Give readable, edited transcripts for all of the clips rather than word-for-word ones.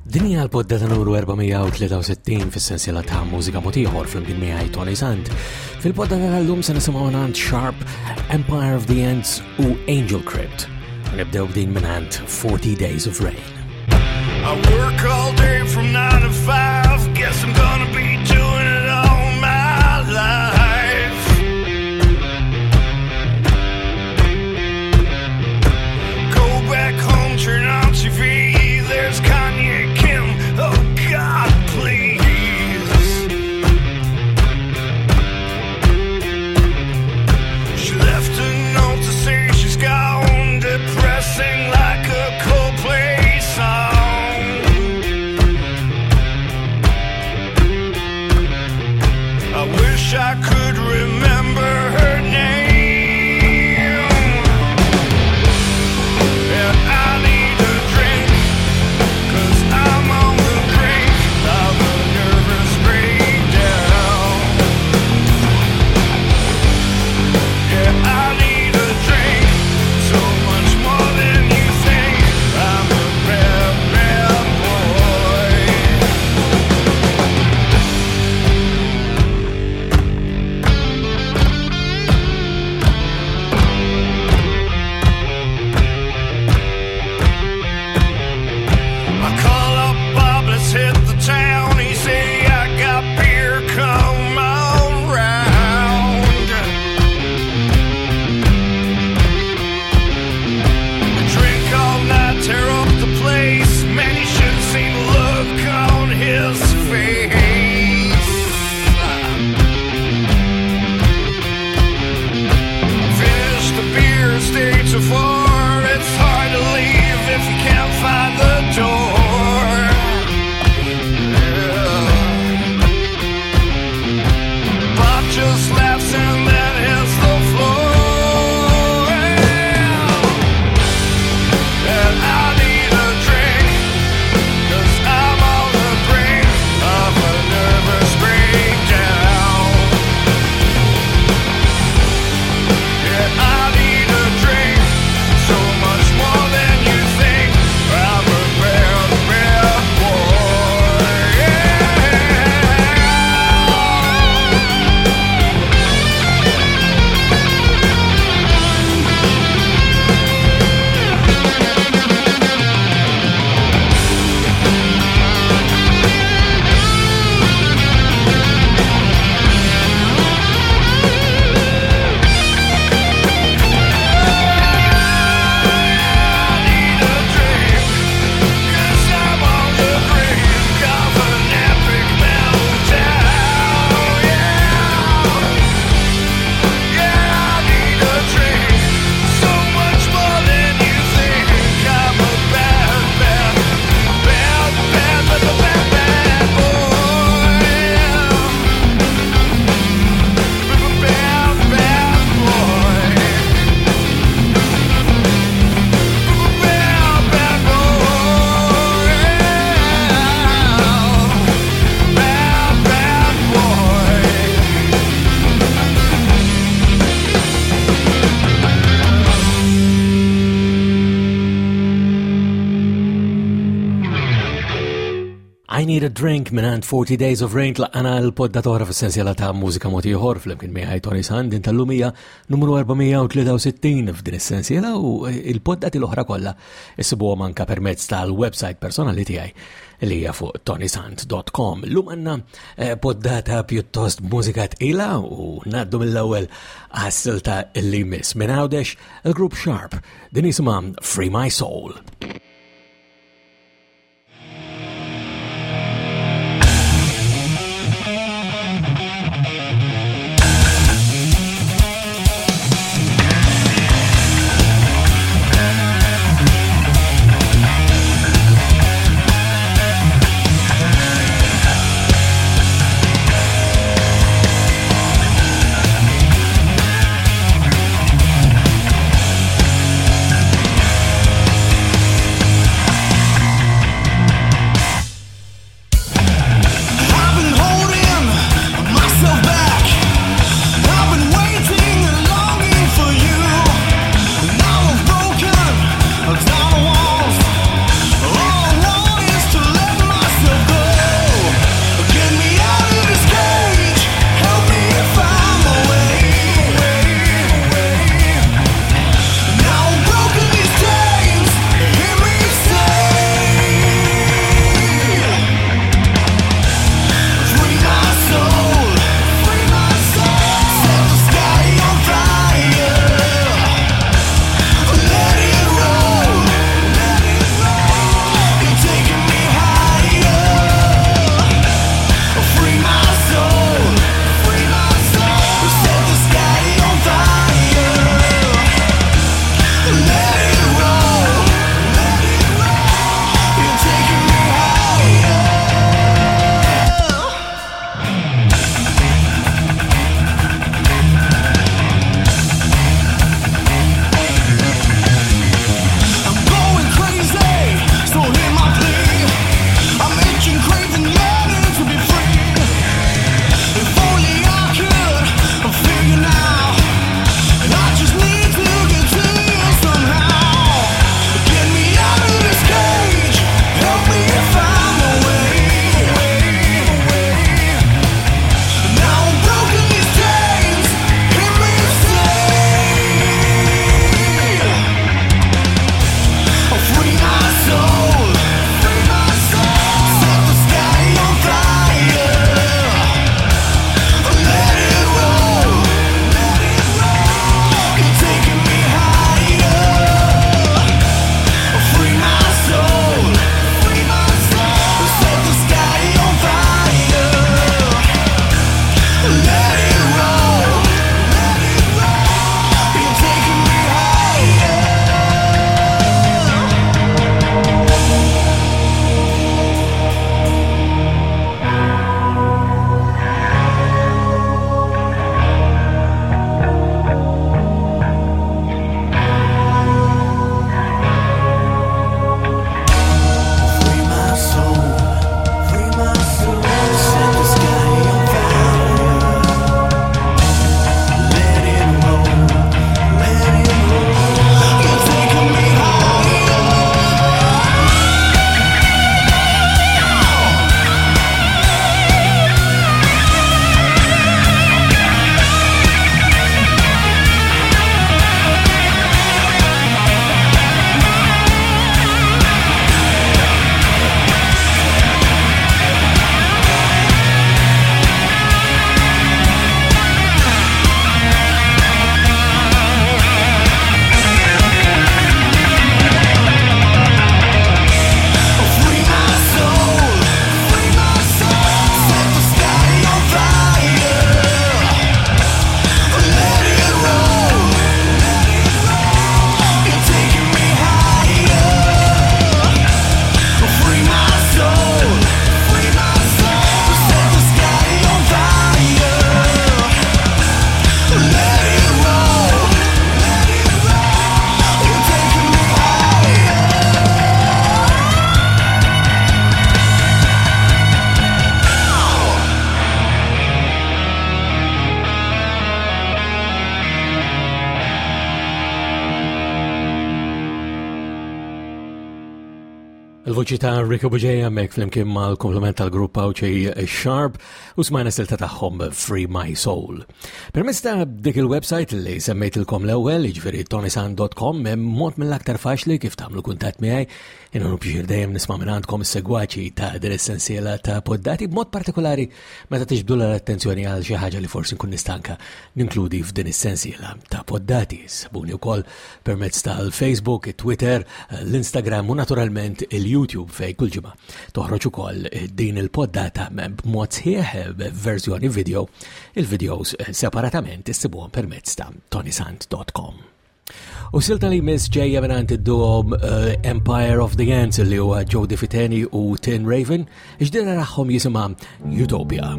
Dinja l-poddata numru 463 fis-sensiela ta' mużika motiħor fl-imkien miegħi Tony Sant. Fil-poddata tal-lum se nisimgħu minn Sharp, Empire of the Ants u Angel Crypt. Nibdew b'din minn 40 Days of Rain. I work all day from 9 to 5. Guess I'm gonna be doing it all my life. Go back home, turn on TV. There's Kanye, Kim. Oh God, please. She left a note to say she's gone. Depressing like a Coldplay song. I wish I could remember her name. Yeah, I need a drink, 'cause I'm on the brink of a nervous breakdown. Yeah, I need a drink, so much more than you think. I'm a bad, bad boy. I call up Bob, let's hit the town. He say I got beer, come around. We drink all night, tear up the place. Man, you should have seen the look on his face. Finish the beer, stay too far. It's hard to leave if you can't find the door. Yeah. Bob just laughs and then hits the floor. And I need a drink, 'cause I'm on the brink of a nervous breakdown. Yeah, I need a drink, so much more than you think. I'm a bad, bad boy. Yeah. I Need a Drink minant 40 Days of Rain tlaqana l-poddatora fis-sensiela ta' mużika motiħor fl-imkien miegħi Tony Sant din tal-lumija numru 463 f'din is-sensiela u il-poddati l-oħra kollha issibuhom anke permezz tal-website personali tiegħi li hija fuq tonysant.com. Llum għandna poddata pjuttost mużika tqila u ngħaddu mill-ewwel għas-silta li miss minn għawdex il-grupp Sharp din isimha Free My Soul. Il-voċi ta' Rico Buġeja mek flimkien mal-komplement tal-grupp Awċej Sharp u smajna silta tagħhom Free My Soul. Permezz ta' dik il-website li semmejtilkom l-ewwel, jiġifieri tonisan.com, hemm mod mill-aktar faċli kif tagħmlu kuntatt miegħi. Jiena pjaċir dejjem nisma' minn għandkom is-segwaċi ta' din essenzjela ta' poddati b'mod partikolari meta tiġbdu l-attenzjoni għal xi ħaġa li forsi nkun nistanka ninkludi f'din is-sensiela ta' poddati. Sabuni wkoll permezz tal-Facebook, it-Twitter, l-Instagram u naturalment il-YouTube fej kull ġimgħa toħroġ ukoll din il-poddata b'mod sħiħ b'verżjoni video. Il-videos separatament issibuhom permezz ta' tonisant.com. U silta li miss ġejja minant id-duo Empire of the Ants li huwa Joe DeFiteni u Tin Raven, iġdina raħħom jisimha Utopia.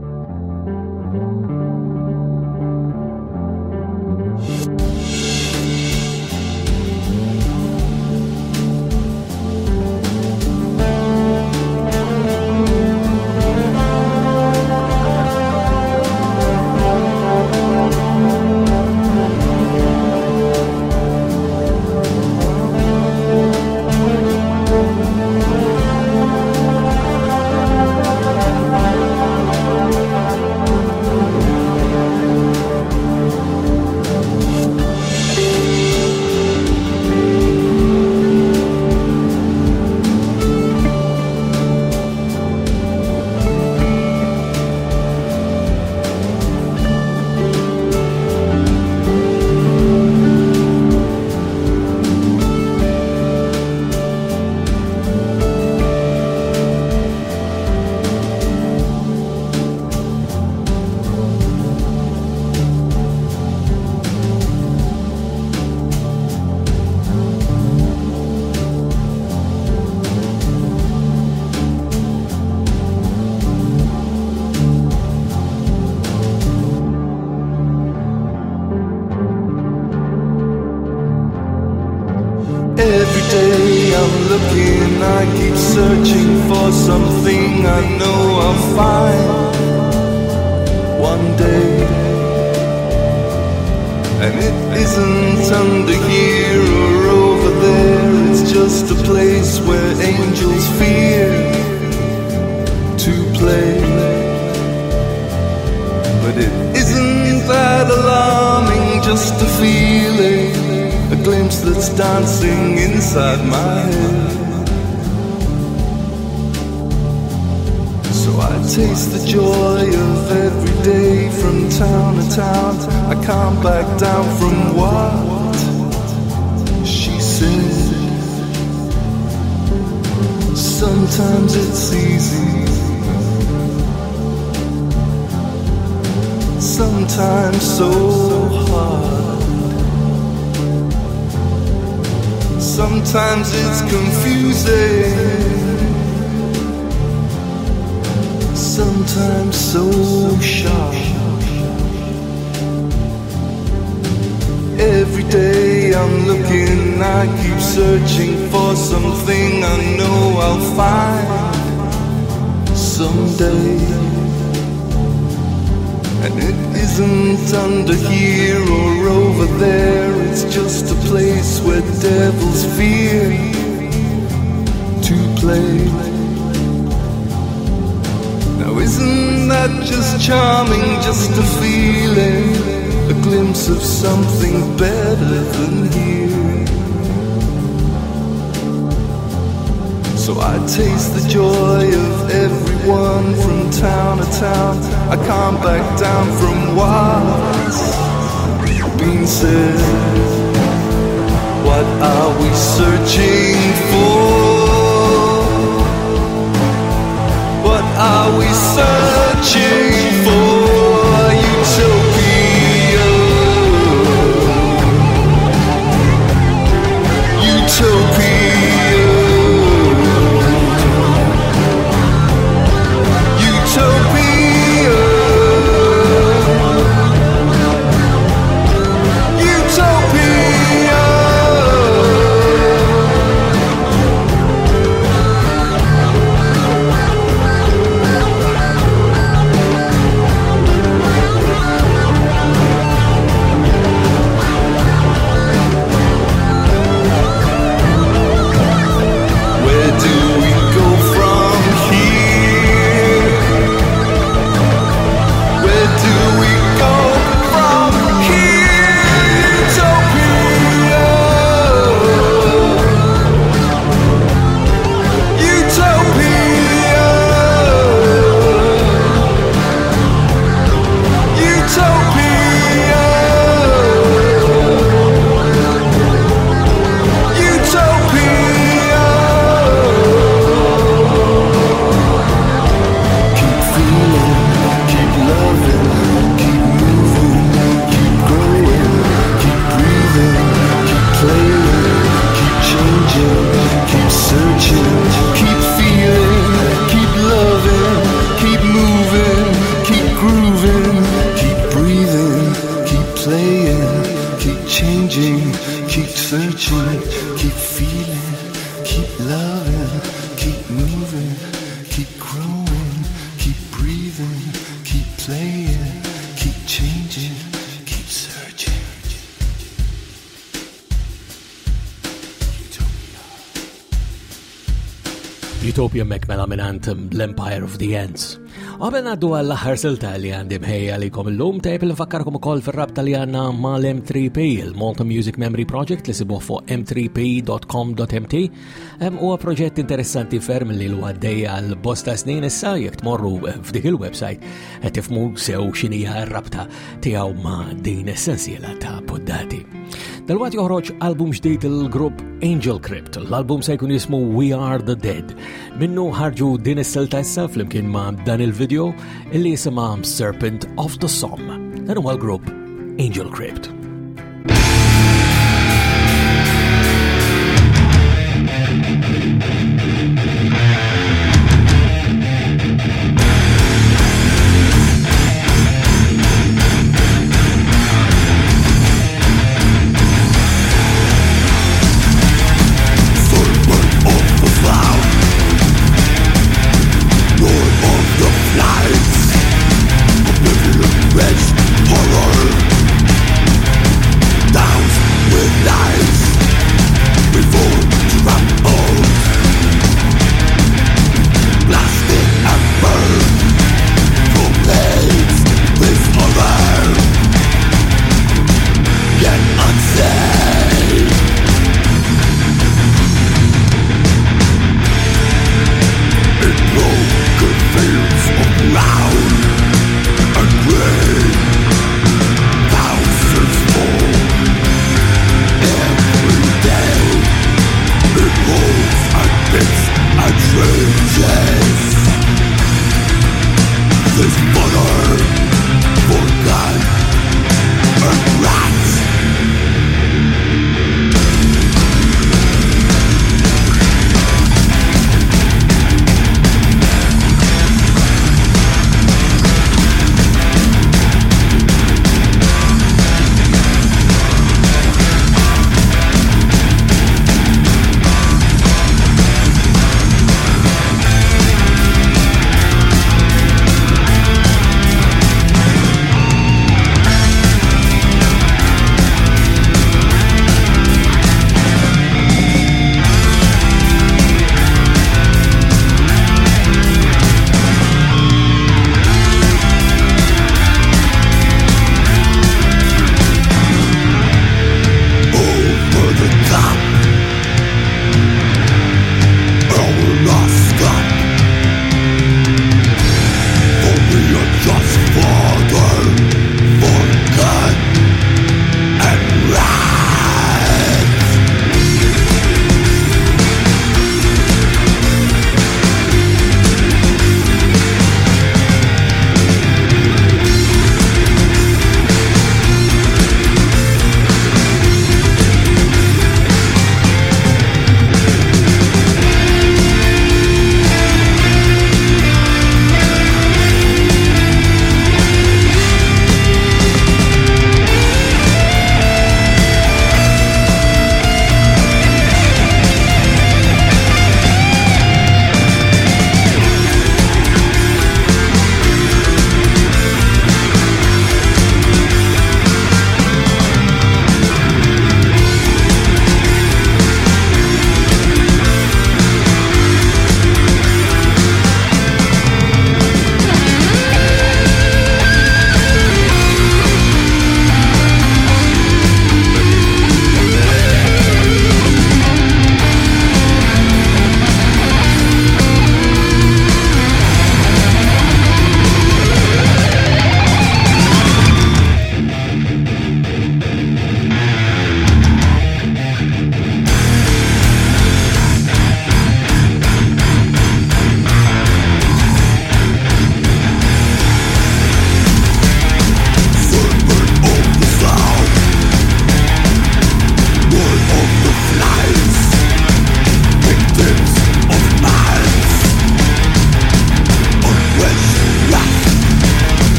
I keep searching for something I know I'll find one day. And it isn't under here or over there, it's just a place where angels fear to play. But it isn't that alarming, just a feeling, a glimpse that's dancing inside my head. So I taste the joy of every day from town to town. I can't back down from what she said. Sometimes it's easy, sometimes so hard. Sometimes it's confusing, sometimes so sharp. Every day I'm looking, I keep searching for something I know I'll find someday. And it isn't under here or over there, it's just a place where devils fear to play. Now isn't that just charming, just a feeling, a glimpse of something better than here? So I taste the joy of everyone from town to town. I can't back down from what's been said. What are we searching for? What are we searching for? Utopia. Utopia. keep searching, keep feeling, keep loving, keep moving, keep grooving, keep breathing, keep playing, keep changing, keep searching, keep feeling, keep loving, keep moving, keep growing, keep breathing, keep playing, keep changing, keep searching. Utopia mekmela minant l-Empire of the Ants. Qabel naddu għall-aħħar silta li għandi mħejja likom l-lum tajb il-fakkarkom ukoll fir-rabta li għandna mal-M3P, il-Malta Music Memory Project li sibuh fuq m3p.com.mt. Huwa proġett interessanti ferm li l għaddej għal-bosta snin issa jekk tmorru f'dik il-website qed tifhmu sew x'inhija r-rabta tiegħu ma' din essenzjela ta' poddati. Dalwaqt joħroġ album ġdid il-grupp Angel Crypt. L-album se jkun jismu We Are the Dead. Minnu ħarġu din is-silta issa flimkien ma' dan il-video illi jisimha Serpent of the Somme. Dan huwa l-grupp Angel Crypt. Red horror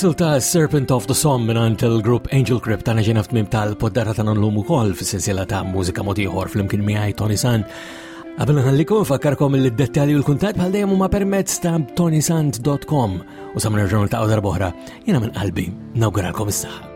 Is-whistle ta' Serpent of the Somme minant il-grupp Angel Crypt ta' ġena f'tmim tal-poddara ta' non-lum ukoll fis-sensiela ta' mużika mod ieħor flimkien miegħi Tony Sand. Qabel nħallikom fakkarkom il-dettalji u l-kuntatt bħal dejjem huma permezz ta' tonysand.com u sa nerġgħu niltaqgħu darb'oħra jiena minn qalbi nawguralkom is-saħħa.